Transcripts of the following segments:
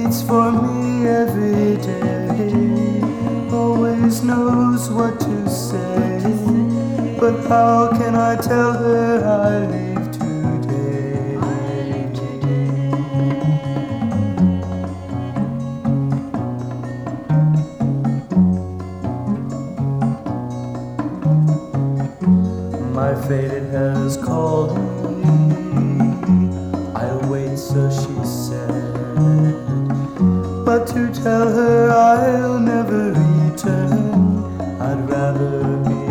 waits for me every day, always knows what to say, but how can I tell her I leave today? My fate, it has called me, I'll wait, so she said, but to tell her I'll never return, I'd rather be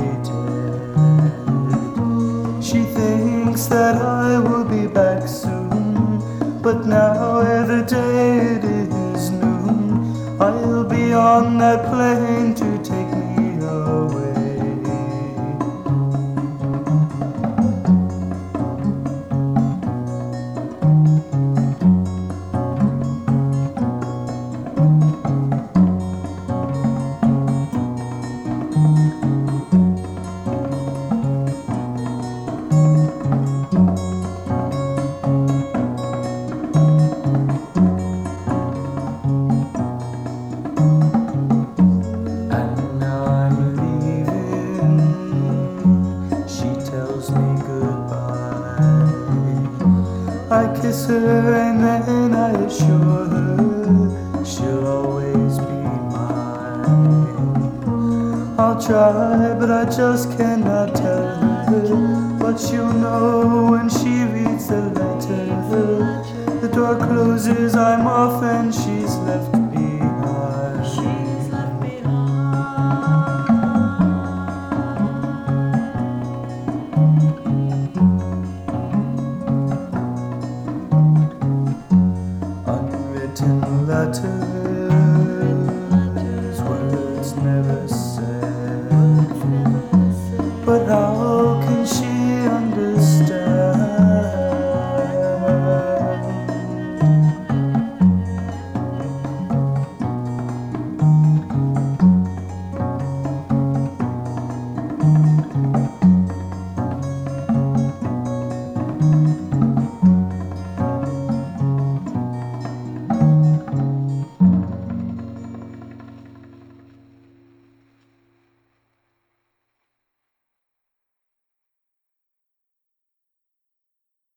dead. She thinks that I will be back soon, but now every day it is noon. I'll be on that plane to take me away. I kiss her and then I assure her she'll always be mine. I'll try, but I just cannot tell her, but she'll know when she reads the letter. The door closes, I'm off and she's left behind. Letter